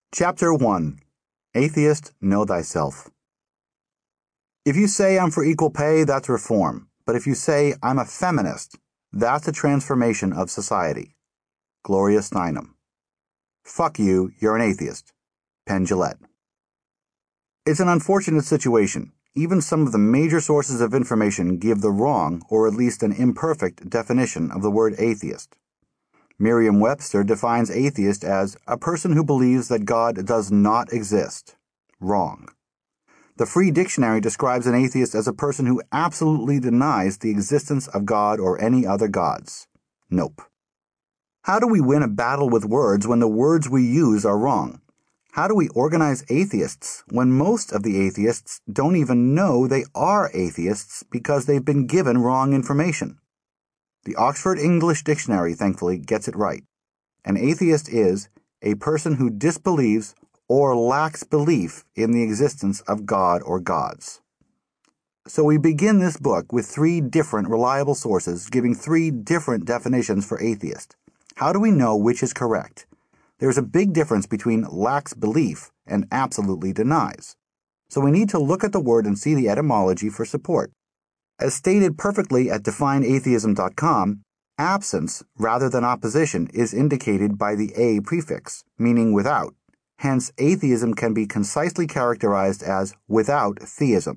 Chapter 1. Atheist, Know Thyself. If you say I'm for equal pay, that's reform. But if you say I'm a feminist, that's a transformation of society. Gloria Steinem. Fuck you, you're an atheist. Penn Jillette. It's an unfortunate situation. Even some of the major sources of information give the wrong, or at least an imperfect, definition of the word atheist. Merriam-Webster defines atheist as a person who believes that God does not exist. Wrong. The Free Dictionary describes an atheist as a person who absolutely denies the existence of God or any other gods. Nope. How do we win a battle with words when the words we use are wrong? How do we organize atheists when most of the atheists don't even know they are atheists because they've been given wrong information? The Oxford English Dictionary, thankfully, gets it right. An atheist is a person who disbelieves or lacks belief in the existence of God or gods. So we begin this book with 3 different reliable sources giving 3 different definitions for atheist. How do we know which is correct? There's a big difference between lacks belief and absolutely denies. So we need to look at the word and see the etymology for support. As stated perfectly at defineatheism.com, absence rather than opposition is indicated by the a prefix, meaning without. Hence, atheism can be concisely characterized as without theism.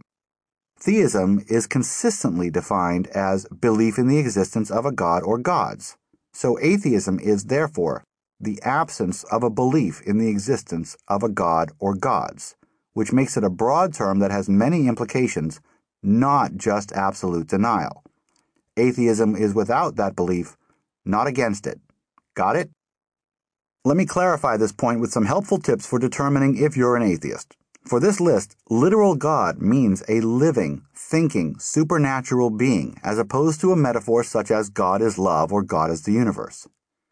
Theism is consistently defined as belief in the existence of a god or gods. So atheism is, therefore, the absence of a belief in the existence of a god or gods, which makes it a broad term that has many implications, not just absolute denial. Atheism is without that belief, not against it. Got it? Let me clarify this point with some helpful tips for determining if you're an atheist. For this list, literal God means a living, thinking, supernatural being, as opposed to a metaphor such as God is love or God is the universe.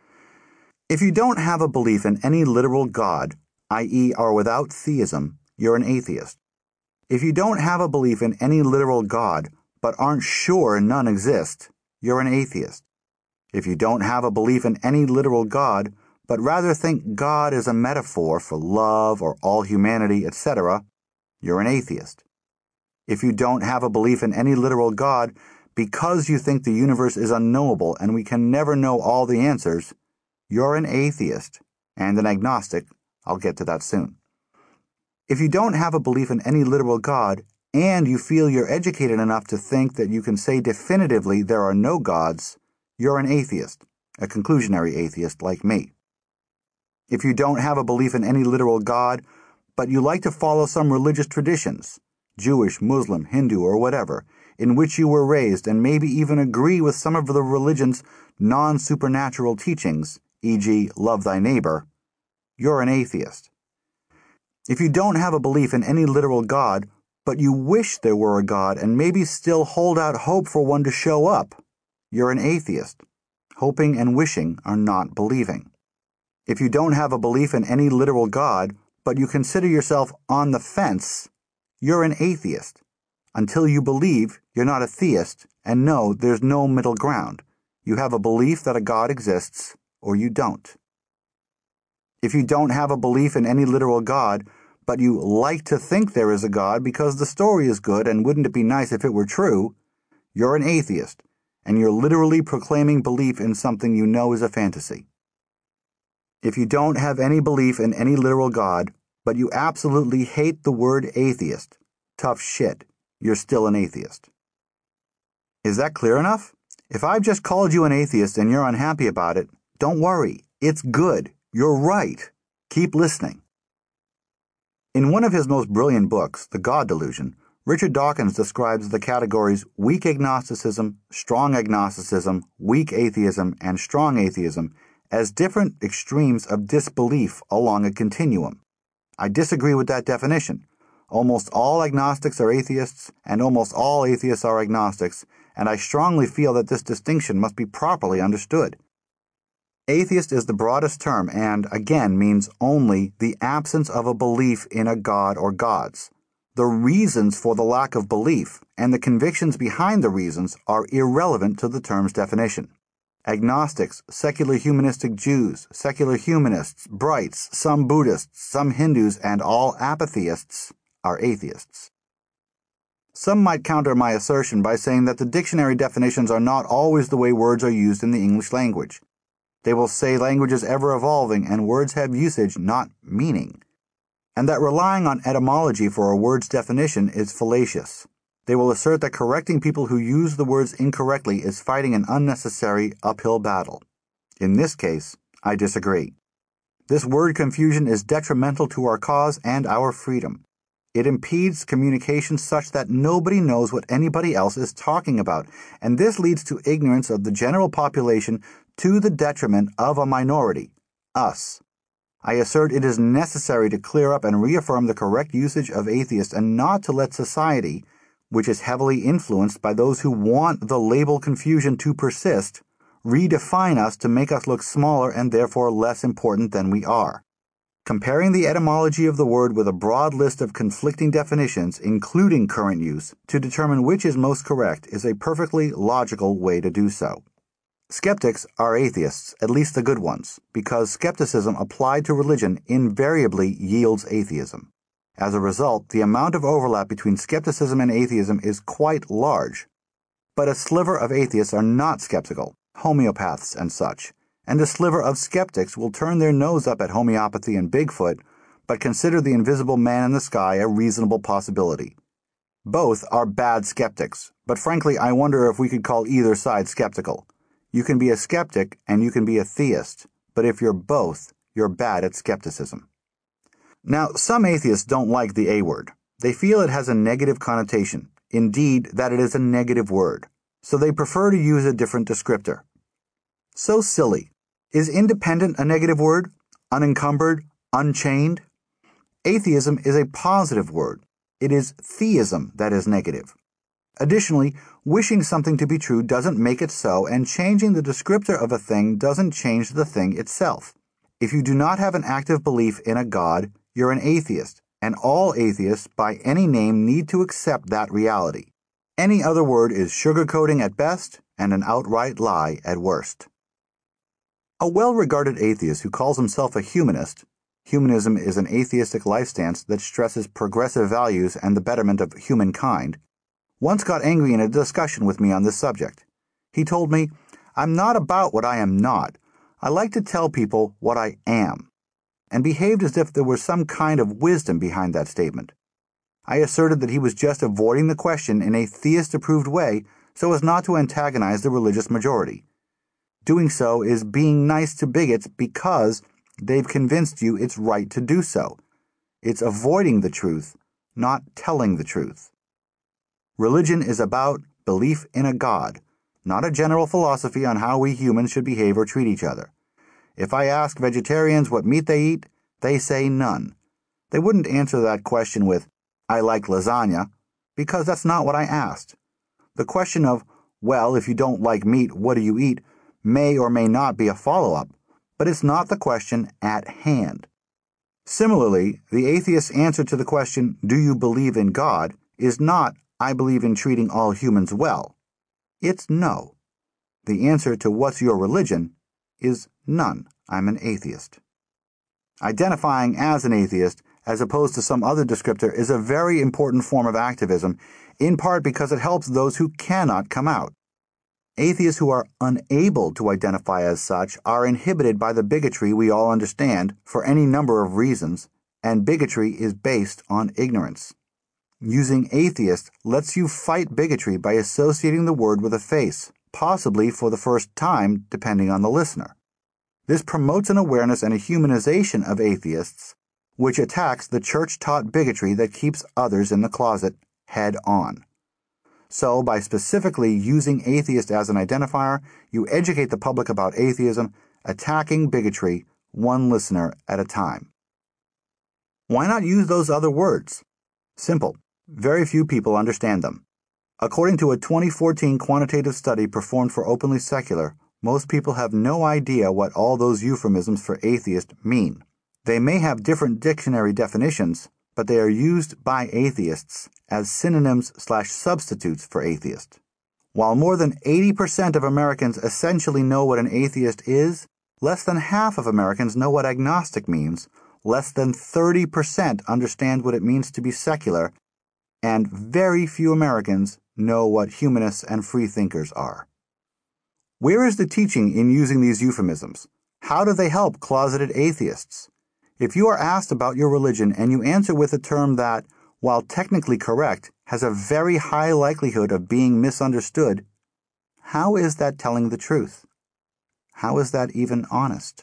If you don't have a belief in any literal God, i.e. are without theism, you're an atheist. If you don't have a belief in any literal God, but aren't sure none exist, you're an atheist. If you don't have a belief in any literal God, but rather think God is a metaphor for love or all humanity, etc., you're an atheist. If you don't have a belief in any literal God because you think the universe is unknowable and we can never know all the answers, you're an atheist and an agnostic. I'll get to that soon. If you don't have a belief in any literal God, and you feel you're educated enough to think that you can say definitively there are no gods, you're an atheist, a conclusionary atheist like me. If you don't have a belief in any literal God, but you like to follow some religious traditions, Jewish, Muslim, Hindu, or whatever, in which you were raised and maybe even agree with some of the religion's non-supernatural teachings, e.g., love thy neighbor, you're an atheist. If you don't have a belief in any literal God, but you wish there were a God and maybe still hold out hope for one to show up, you're an atheist. Hoping and wishing are not believing. If you don't have a belief in any literal God, but you consider yourself on the fence, you're an atheist. Until you believe, you're not a theist, and no, there's no middle ground. You have a belief that a God exists, or you don't. If you don't have a belief in any literal God, but you like to think there is a God because the story is good and wouldn't it be nice if it were true, you're an atheist, and you're literally proclaiming belief in something you know is a fantasy. If you don't have any belief in any literal God, but you absolutely hate the word atheist, tough shit, you're still an atheist. Is that clear enough? If I've just called you an atheist and you're unhappy about it, don't worry, it's good. You're right. Keep listening. In one of his most brilliant books, The God Delusion, Richard Dawkins describes the categories weak agnosticism, strong agnosticism, weak atheism, and strong atheism as different extremes of disbelief along a continuum. I disagree with that definition. Almost all agnostics are atheists, and almost all atheists are agnostics, and I strongly feel that this distinction must be properly understood. Atheist is the broadest term and, again, means only the absence of a belief in a god or gods. The reasons for the lack of belief and the convictions behind the reasons are irrelevant to the term's definition. Agnostics, secular humanistic Jews, secular humanists, Brights, some Buddhists, some Hindus, and all apatheists are atheists. Some might counter my assertion by saying that the dictionary definitions are not always the way words are used in the English language. They will say language is ever evolving and words have usage, not meaning, and that relying on etymology for a word's definition is fallacious. They will assert that correcting people who use the words incorrectly is fighting an unnecessary uphill battle. In this case, I disagree. This word confusion is detrimental to our cause and our freedom. It impedes communication such that nobody knows what anybody else is talking about, and this leads to ignorance of the general population to the detriment of a minority, us. I assert it is necessary to clear up and reaffirm the correct usage of atheist and not to let society, which is heavily influenced by those who want the label confusion to persist, redefine us to make us look smaller and therefore less important than we are. Comparing the etymology of the word with a broad list of conflicting definitions, including current use, to determine which is most correct is a perfectly logical way to do so. Skeptics are atheists, at least the good ones, because skepticism applied to religion invariably yields atheism. As a result, the amount of overlap between skepticism and atheism is quite large. But a sliver of atheists are not skeptical, homeopaths and such, and a sliver of skeptics will turn their nose up at homeopathy and Bigfoot, but consider the invisible man in the sky a reasonable possibility. Both are bad skeptics, but frankly I wonder if we could call either side skeptical. You can be a skeptic and you can be a theist, but if you're both, you're bad at skepticism. Now, some atheists don't like the A word. They feel it has a negative connotation, indeed that it is a negative word, so they prefer to use a different descriptor. So silly. Is independent a negative word? Unencumbered? Unchained? Atheism is a positive word. It is theism that is negative. Additionally, wishing something to be true doesn't make it so, and changing the descriptor of a thing doesn't change the thing itself. If you do not have an active belief in a God, you're an atheist, and all atheists by any name need to accept that reality. Any other word is sugarcoating at best and an outright lie at worst. A well-regarded atheist who calls himself a humanist, humanism is an atheistic life stance that stresses progressive values and the betterment of humankind, once got angry in a discussion with me on this subject. He told me, "I'm not about what I am not. I like to tell people what I am," and behaved as if there was some kind of wisdom behind that statement. I asserted that he was just avoiding the question in a theist-approved way so as not to antagonize the religious majority. Doing so is being nice to bigots because they've convinced you it's right to do so. It's avoiding the truth, not telling the truth. Religion is about belief in a God, not a general philosophy on how we humans should behave or treat each other. If I ask vegetarians what meat they eat, they say none. They wouldn't answer that question with, "I like lasagna," because that's not what I asked. The question of, "Well, if you don't like meat, what do you eat?" may or may not be a follow-up, but it's not the question at hand. Similarly, the atheist's answer to the question, "Do you believe in God?" is not, "I believe in treating all humans well." It's no. The answer to "What's your religion?" is none. I'm an atheist. Identifying as an atheist, as opposed to some other descriptor, is a very important form of activism, in part because it helps those who cannot come out. Atheists who are unable to identify as such are inhibited by the bigotry we all understand for any number of reasons, and bigotry is based on ignorance. Using atheist lets you fight bigotry by associating the word with a face, possibly for the first time, depending on the listener. This promotes an awareness and a humanization of atheists, which attacks the church-taught bigotry that keeps others in the closet head on. So, by specifically using atheist as an identifier, you educate the public about atheism, attacking bigotry one listener at a time. Why not use those other words? Simple. Very few people understand them. According to a 2014 quantitative study performed for Openly Secular, most people have no idea what all those euphemisms for atheist mean. They may have different dictionary definitions, but they are used by atheists as synonyms/substitutes for atheist. While more than 80% of Americans essentially know what an atheist is, less than half of Americans know what agnostic means, less than 30% understand what it means to be secular, and very few Americans know what humanists and freethinkers are. Where is the teaching in using these euphemisms? How do they help closeted atheists? If you are asked about your religion and you answer with a term that, while technically correct, has a very high likelihood of being misunderstood, how is that telling the truth? How is that even honest?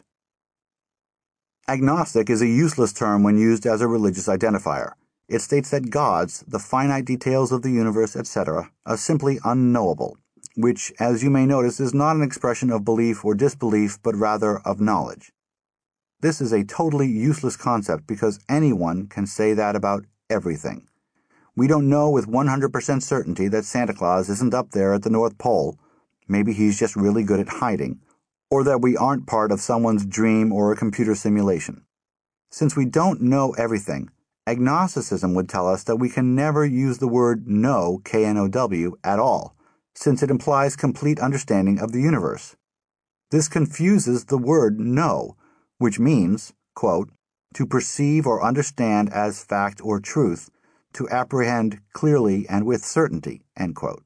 Agnostic is a useless term when used as a religious identifier. It states that gods, the finite details of the universe, etc., are simply unknowable, which, as you may notice, is not an expression of belief or disbelief, but rather of knowledge. This is a totally useless concept because anyone can say that about everything. We don't know with 100% certainty that Santa Claus isn't up there at the North Pole, maybe he's just really good at hiding, or that we aren't part of someone's dream or a computer simulation. Since we don't know everything, agnosticism would tell us that we can never use the word know, K-N-O-W, at all, since it implies complete understanding of the universe. This confuses the word know, which means, quote, to perceive or understand as fact or truth, to apprehend clearly and with certainty, end quote.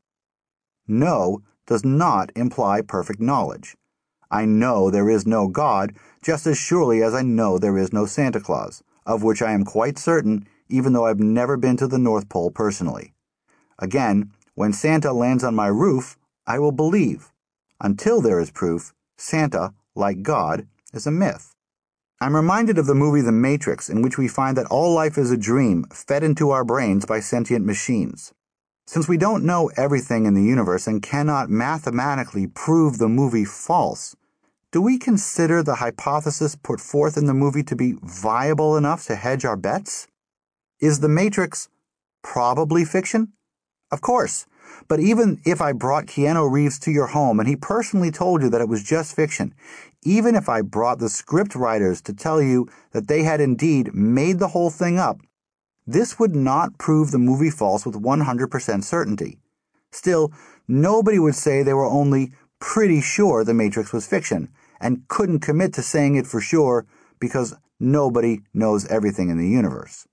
Know does not imply perfect knowledge. I know there is no God just as surely as I know there is no Santa Claus, of which I am quite certain even though I've never been to the North Pole personally. Again, when Santa lands on my roof, I will believe. Until there is proof, Santa, like God, is a myth. I'm reminded of the movie The Matrix, in which we find that all life is a dream fed into our brains by sentient machines. Since we don't know everything in the universe and cannot mathematically prove the movie false, do we consider the hypothesis put forth in the movie to be viable enough to hedge our bets? Is The Matrix probably fiction? Of course, but even if I brought Keanu Reeves to your home and he personally told you that it was just fiction, even if I brought the script writers to tell you that they had indeed made the whole thing up, this would not prove the movie false with 100% certainty. Still, nobody would say they were only pretty sure The Matrix was fiction and couldn't commit to saying it for sure because nobody knows everything in the universe.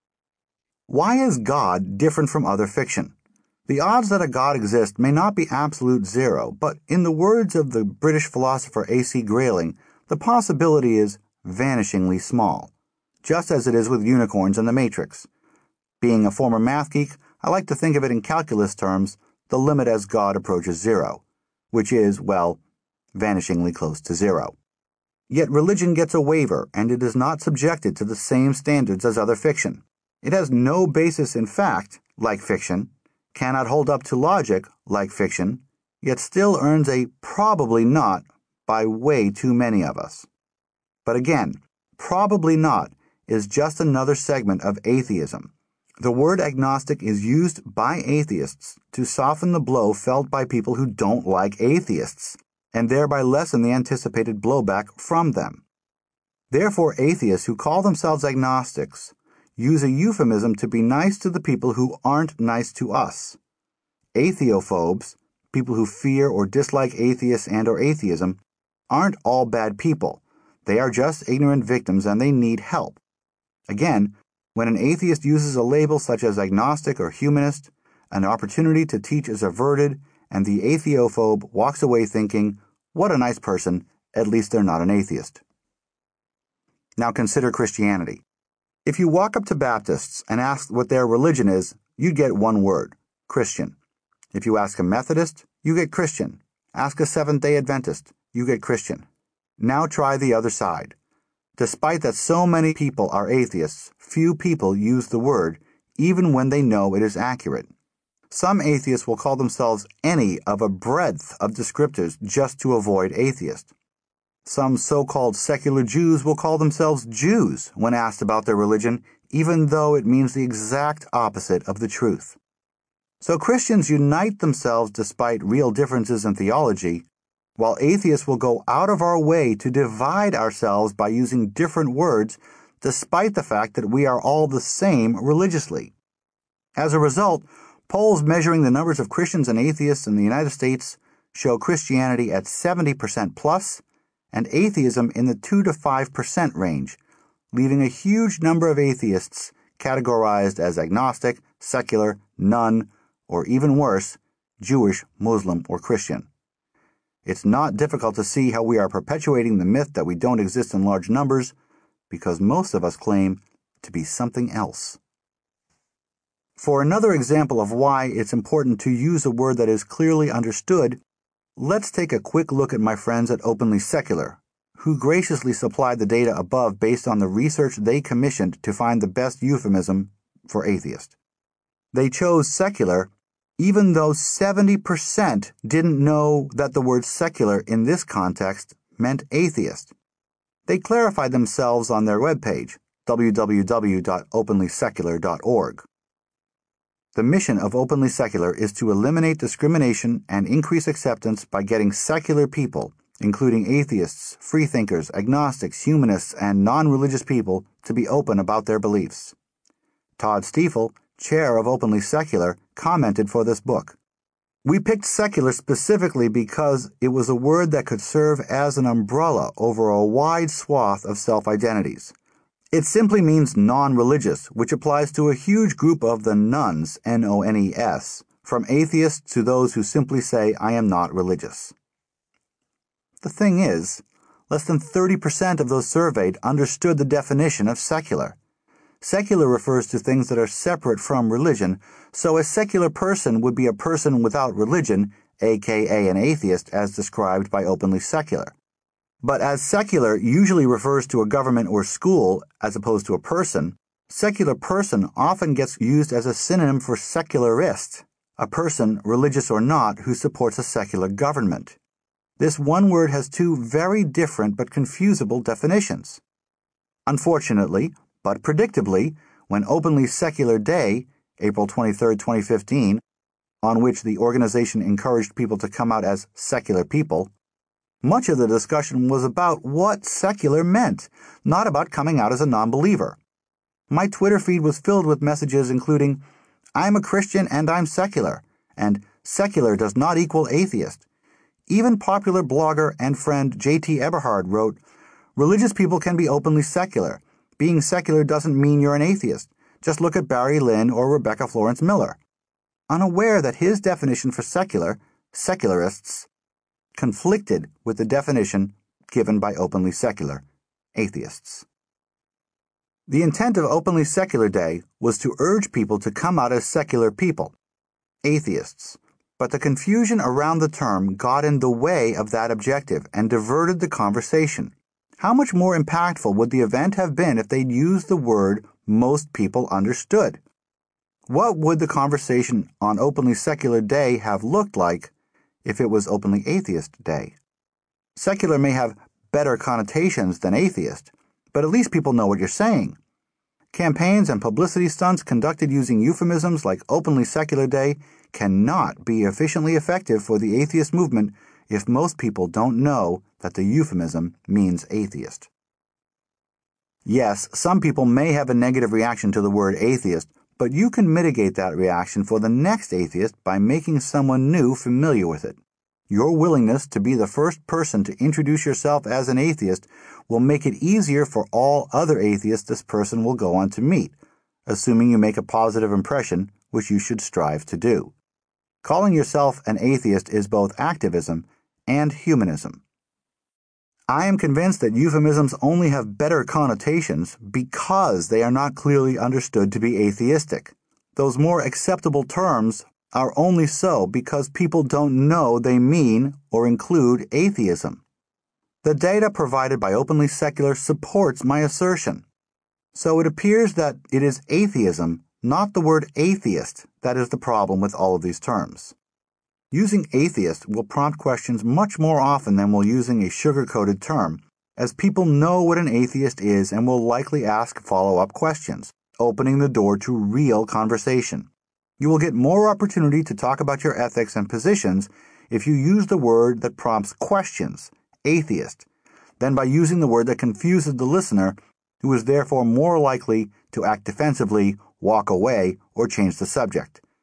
Why is God different from other fiction? The odds that a God exists may not be absolute zero, but in the words of the British philosopher A.C. Grayling, the possibility is vanishingly small, just as it is with unicorns and the Matrix. Being a former math geek, I like to think of it in calculus terms, the limit as God approaches zero, which is, well, vanishingly close to zero. Yet religion gets a waiver, and it is not subjected to the same standards as other fiction. It has no basis in fact, like fiction, cannot hold up to logic, like fiction, yet still earns a probably not by way too many of us. But again, probably not is just another segment of atheism. The word agnostic is used by atheists to soften the blow felt by people who don't like atheists, and thereby lessen the anticipated blowback from them. Therefore, atheists who call themselves agnostics use a euphemism to be nice to the people who aren't nice to us. Atheophobes, people who fear or dislike atheists and or atheism, aren't all bad people. They are just ignorant victims and they need help. Again, when an atheist uses a label such as agnostic or humanist, an opportunity to teach is averted and the atheophobe walks away thinking, what a nice person, at least they're not an atheist. Now consider Christianity. If you walk up to Baptists and ask what their religion is, you'd get one word, Christian. If you ask a Methodist, you get Christian. Ask a Seventh-day Adventist, you get Christian. Now try the other side. Despite that so many people are atheists, few people use the word, even when they know it is accurate. Some atheists will call themselves any of a breadth of descriptors just to avoid atheist. Some so-called secular Jews will call themselves Jews when asked about their religion, even though it means the exact opposite of the truth. So Christians unite themselves despite real differences in theology, while atheists will go out of our way to divide ourselves by using different words, despite the fact that we are all the same religiously. As a result, Polls measuring the numbers of Christians and atheists in the United States show Christianity at 70% plus and atheism in the 2 to 5% range, leaving a huge number of atheists categorized as agnostic, secular, none, or even worse, Jewish, Muslim, or Christian. It's not difficult to see how we are perpetuating the myth that we don't exist in large numbers because most of us claim to be something else. For another example of why it's important to use a word that is clearly understood, let's take a quick look at my friends at Openly Secular, who graciously supplied the data above based on the research they commissioned to find the best euphemism for atheist. They chose secular even though 70% didn't know that the word secular in this context meant atheist. They clarified themselves on their webpage, www.openlysecular.org. The mission of Openly Secular is to eliminate discrimination and increase acceptance by getting secular people, including atheists, freethinkers, agnostics, humanists, and non-religious people, to be open about their beliefs. Todd Stiefel, chair of Openly Secular, commented for this book. We picked secular specifically because it was a word that could serve as an umbrella over a wide swath of self-identities. It simply means non-religious, which applies to a huge group of the nones, N-O-N-E-S, from atheists to those who simply say, I am not religious. The thing is, less than 30% of those surveyed understood the definition of secular. Secular refers to things that are separate from religion, so a secular person would be a person without religion, aka an atheist, as described by Openly Secular. But as secular usually refers to a government or school as opposed to a person, secular person often gets used as a synonym for secularist, a person, religious or not, who supports a secular government. This one word has two very different but confusable definitions. Unfortunately, but predictably, when Openly Secular Day, April 23, 2015, on which the organization encouraged people to come out as secular people, much of the discussion was about what secular meant, not about coming out as a non-believer. My Twitter feed was filled with messages including, I'm a Christian and I'm secular, and secular does not equal atheist. Even popular blogger and friend J.T. Eberhard wrote, religious people can be openly secular. Being secular doesn't mean you're an atheist. Just look at Barry Lynn or Rebecca Florence Miller. Unaware that his definition for secular, secularists, conflicted with the definition given by Openly Secular, atheists. The intent of Openly Secular Day was to urge people to come out as secular people, atheists, but the confusion around the term got in the way of that objective and diverted the conversation. How much more impactful would the event have been if they'd used the word most people understood? What would the conversation on Openly Secular Day have looked like if it was Openly Atheist Day? Secular may have better connotations than atheist, but at least people know what you're saying. Campaigns and publicity stunts conducted using euphemisms like Openly Secular Day cannot be efficiently effective for the atheist movement if most people don't know that the euphemism means atheist. Yes, some people may have a negative reaction to the word atheist, but you can mitigate that reaction for the next atheist by making someone new familiar with it. Your willingness to be the first person to introduce yourself as an atheist will make it easier for all other atheists this person will go on to meet, assuming you make a positive impression, which you should strive to do. Calling yourself an atheist is both activism and humanism. I am convinced that euphemisms only have better connotations because they are not clearly understood to be atheistic. Those more acceptable terms are only so because people don't know they mean or include atheism. The data provided by Openly Secular supports my assertion. So it appears that it is atheism, not the word atheist, that is the problem with all of these terms. Using atheist will prompt questions much more often than will using a sugar-coated term, as people know what an atheist is and will likely ask follow-up questions, opening the door to real conversation. You will get more opportunity to talk about your ethics and positions if you use the word that prompts questions, atheist, than by using the word that confuses the listener, who is therefore more likely to act defensively, walk away, or change the subject.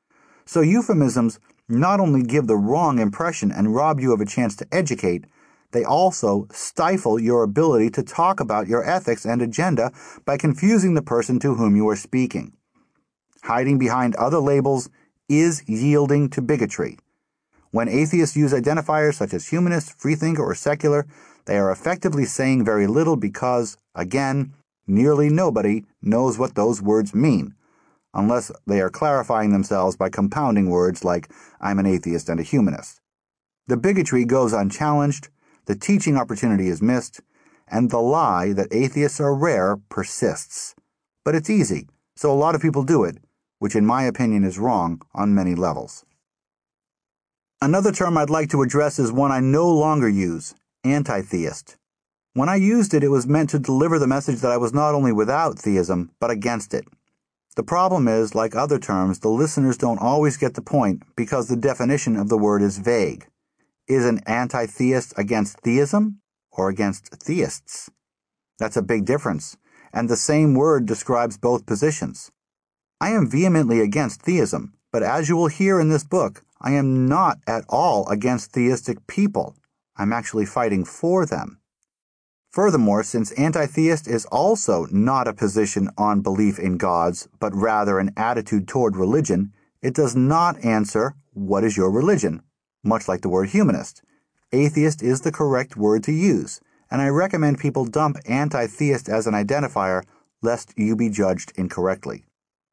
So euphemisms not only give the wrong impression and rob you of a chance to educate, they also stifle your ability to talk about your ethics and agenda by confusing the person to whom you are speaking. Hiding behind other labels is yielding to bigotry. When atheists use identifiers such as humanist, freethinker, or secular, they are effectively saying very little because, again, nearly nobody knows what those words mean, unless they are clarifying themselves by compounding words like, I'm an atheist and a humanist. The bigotry goes unchallenged, the teaching opportunity is missed, and the lie that atheists are rare persists. But it's easy, so a lot of people do it, which in my opinion is wrong on many levels. Another term I'd like to address is one I no longer use, anti-theist. When I used it, it was meant to deliver the message that I was not only without theism, but against it. The problem is, like other terms, the listeners don't always get the point because the definition of the word is vague. Is an anti-theist against theism or against theists? That's a big difference, and the same word describes both positions. I am vehemently against theism, but as you will hear in this book, I am not at all against theistic people. I'm actually fighting for them. Furthermore, since anti-theist is also not a position on belief in gods, but rather an attitude toward religion, it does not answer, what is your religion? Much like the word humanist. Atheist is the correct word to use, and I recommend people dump anti-theist as an identifier, lest you be judged incorrectly.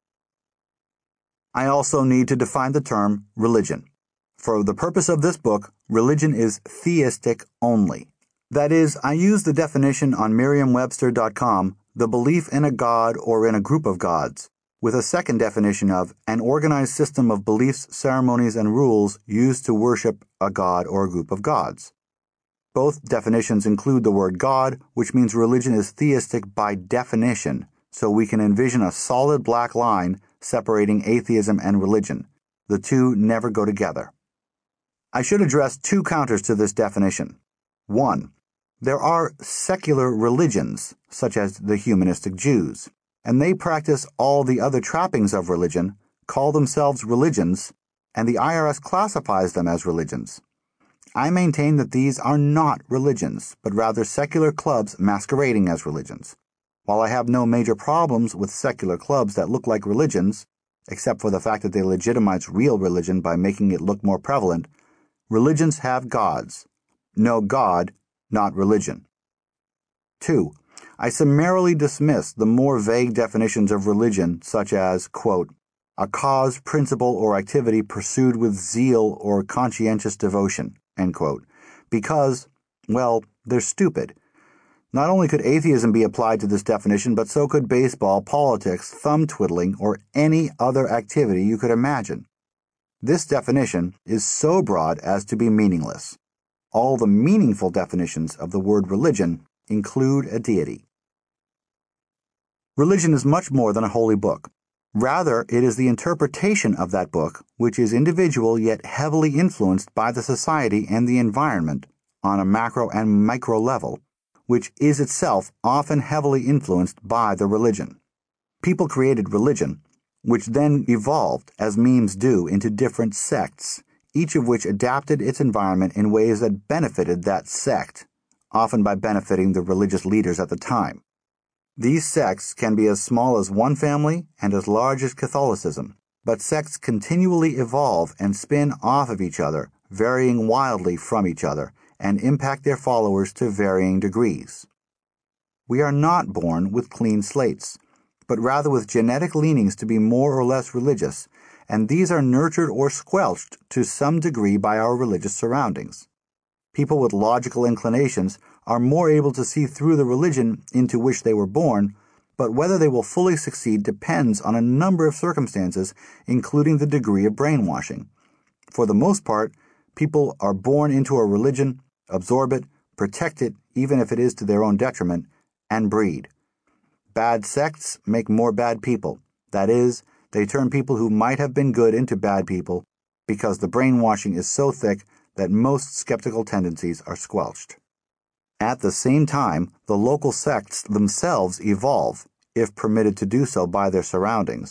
I also need to define the term religion. For the purpose of this book, religion is theistic only. That is, I use the definition on Merriam-Webster.com, the belief in a god or in a group of gods, with a second definition of an organized system of beliefs, ceremonies, and rules used to worship a god or a group of gods. Both definitions include the word God, which means religion is theistic by definition, so we can envision a solid black line separating atheism and religion. The two never go together. I should address two counters to this definition. 1. There are secular religions, such as the humanistic Jews, and they practice all the other trappings of religion, call themselves religions, and the IRS classifies them as religions. I maintain that these are not religions, but rather secular clubs masquerading as religions. While I have no major problems with secular clubs that look like religions, except for the fact that they legitimize real religion by making it look more prevalent, religions have gods. No God, not religion. 2. I summarily dismiss the more vague definitions of religion, such as, quote, a cause, principle, or activity pursued with zeal or conscientious devotion, end quote, because, well, they're stupid. Not only could atheism be applied to this definition, but so could baseball, politics, thumb twiddling, or any other activity you could imagine. This definition is so broad as to be meaningless. All the meaningful definitions of the word religion include a deity. Religion is much more than a holy book. Rather, it is the interpretation of that book, which is individual yet heavily influenced by the society and the environment on a macro and micro level, which is itself often heavily influenced by the religion. People created religion, which then evolved, as memes do, into different sects, each of which adapted its environment in ways that benefited that sect, often by benefiting the religious leaders at the time. These sects can be as small as one family and as large as Catholicism, but sects continually evolve and spin off of each other, varying wildly from each other, and impact their followers to varying degrees. We are not born with clean slates, but rather with genetic leanings to be more or less religious, and these are nurtured or squelched to some degree by our religious surroundings. People with logical inclinations are more able to see through the religion into which they were born, but whether they will fully succeed depends on a number of circumstances, including the degree of brainwashing. For the most part, people are born into a religion, absorb it, protect it, even if it is to their own detriment, and breed. Bad sects make more bad people. That is, they turn people who might have been good into bad people because the brainwashing is so thick that most skeptical tendencies are squelched. At the same time, the local sects themselves evolve, if permitted to do so by their surroundings,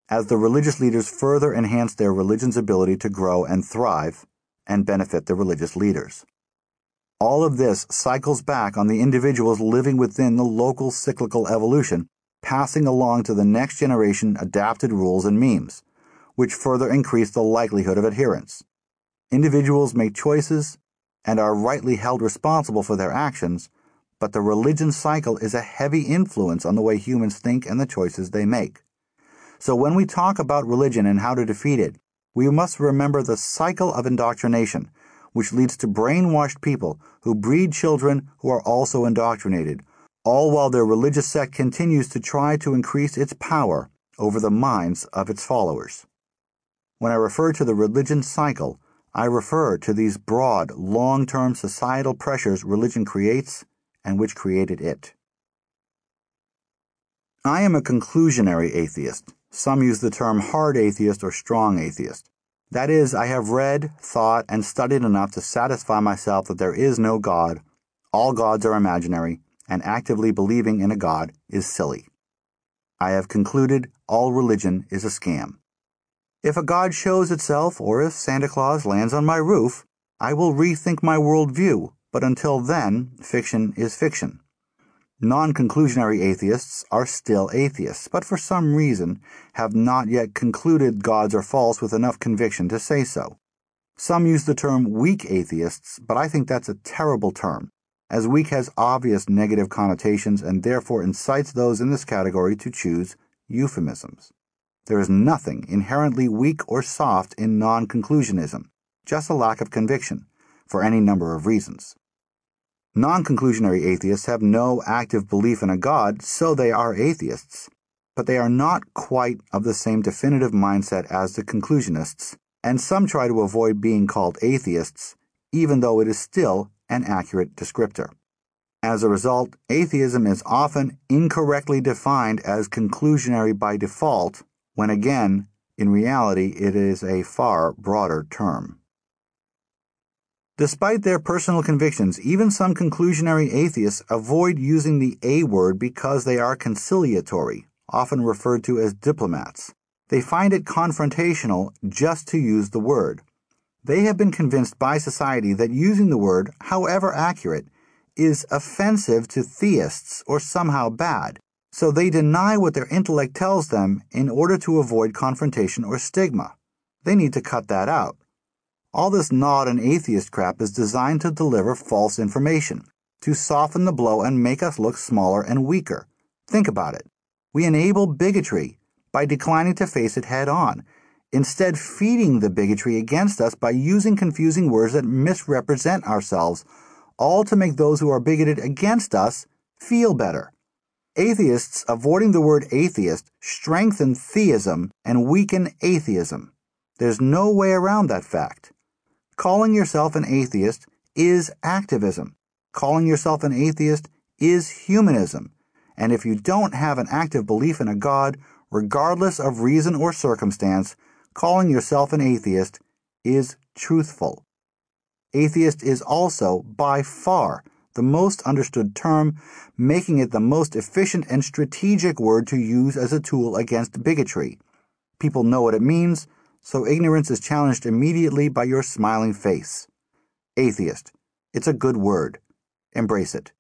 as the religious leaders further enhance their religion's ability to grow and thrive and benefit the religious leaders. All of this cycles back on the individuals living within the local cyclical evolution, passing along to the next generation adapted rules and memes, which further increase the likelihood of adherence. Individuals make choices and are rightly held responsible for their actions, but the religion cycle is a heavy influence on the way humans think and the choices they make. So when we talk about religion and how to defeat it, we must remember the cycle of indoctrination, which leads to brainwashed people who breed children who are also indoctrinated, all while their religious sect continues to try to increase its power over the minds of its followers. When I refer to the religion cycle, I refer to these broad, long-term societal pressures religion creates and which created it. I am a conclusionary atheist. Some use the term hard atheist or strong atheist. That is, I have read, thought, and studied enough to satisfy myself that there is no God, all gods are imaginary, and actively believing in a God is silly. I have concluded all religion is a scam. If a God shows itself, or if Santa Claus lands on my roof, I will rethink my worldview, but until then, fiction is fiction. Non-conclusionary atheists are still atheists, but for some reason have not yet concluded gods are false with enough conviction to say so. Some use the term weak atheists, but I think that's a terrible term, as weak has obvious negative connotations and therefore incites those in this category to choose euphemisms. There is nothing inherently weak or soft in non-conclusionism, just a lack of conviction, for any number of reasons. Non-conclusionary atheists have no active belief in a God, so they are atheists, but they are not quite of the same definitive mindset as the conclusionists, and some try to avoid being called atheists, even though it is still an accurate descriptor. As a result, atheism is often incorrectly defined as conclusionary by default, when again, in reality, it is a far broader term. Despite their personal convictions, even some conclusionary atheists avoid using the A word because they are conciliatory, often referred to as diplomats. They find it confrontational just to use the word. They have been convinced by society that using the word, however accurate, is offensive to theists or somehow bad, so they deny what their intellect tells them in order to avoid confrontation or stigma. They need to cut that out. All this not an atheist crap is designed to deliver false information, to soften the blow and make us look smaller and weaker. Think about it. We enable bigotry by declining to face it head on, instead feeding the bigotry against us by using confusing words that misrepresent ourselves, all to make those who are bigoted against us feel better. Atheists avoiding the word atheist strengthen theism and weaken atheism. There's no way around that fact. Calling yourself an atheist is activism. Calling yourself an atheist is humanism. And if you don't have an active belief in a God, regardless of reason or circumstance, calling yourself an atheist is truthful. Atheist is also, by far, the most understood term, making it the most efficient and strategic word to use as a tool against bigotry. People know what it means, so ignorance is challenged immediately by your smiling face. Atheist. It's a good word. Embrace it.